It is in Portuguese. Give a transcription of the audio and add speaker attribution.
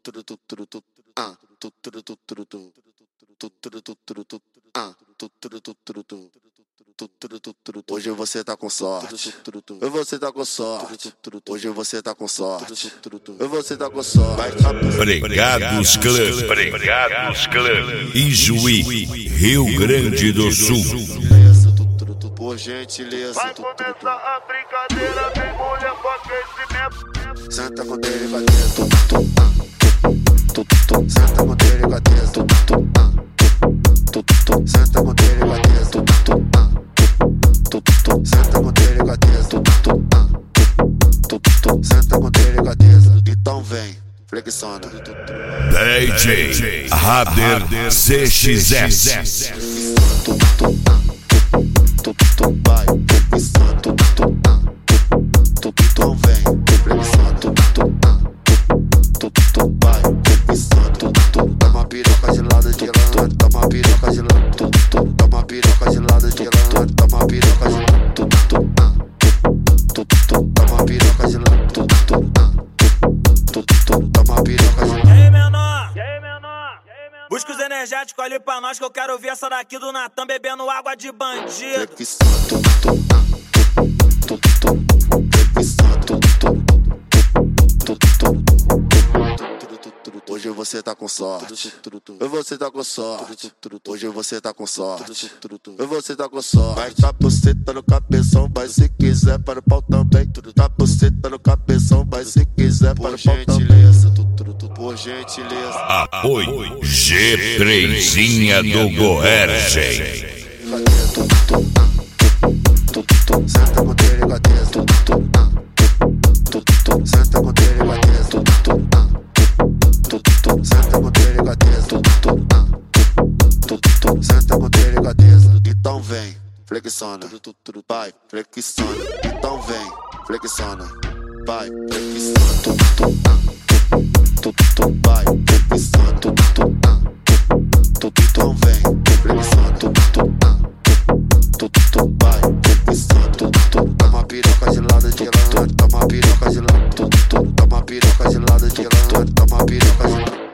Speaker 1: Hoje você tá com sorte. Hoje você tá com sorte. Hoje você tá com sorte. Hoje você tá com sorte.
Speaker 2: Pregados Club. Pregados Club. Ijuí, Rio Grande do Sul.
Speaker 1: Por gentileza.
Speaker 3: Vai começar a brincadeira, vem mulher com aquecimento.
Speaker 1: Senta com delicadeza. Senta com delicadeza. Senta com delicadeza. Senta com delicadeza. Senta com delicadeza. Então vem, flexiona.
Speaker 2: DJ Rader CXS.
Speaker 1: Vai, flexiona. Então vem, flexiona. Vai, flexiona. Toma piroca de lado de lã. Toma piroca de lã. Toma piroca de lado de lã. Toma piroca de lã. Toma piroca de lã. Toma piroca de lã.
Speaker 4: E aí, menor? Busca os energéticos ali pra nós que eu quero ver essa daqui do Natan bebendo água de bandido.
Speaker 1: Hoje você tá com sorte. Hoje você tá com sorte. Hoje você tá com sorte. Hoje você tá com sorte. Vai tá buceta no cabeção, vai se quiser para o pau também. Tá buceta no cabeção, vai se quiser para o pau também. Por gentileza.
Speaker 2: Apoio G3zinha do Goergen.
Speaker 1: Senta com delicadeza. Senta com delicadeza. Senta com delicadeza. Senta com delicadeza. Então vem, flexiona. Vai, flexiona. Então vem, flexiona. Vai, flexiona. Vai, flexiona. Então vem, flexiona. Vai, flexiona. Toma piroca de lado de lã. Toma piroca de lã. Toma piroca de lado de lã. Toma piroca de lã.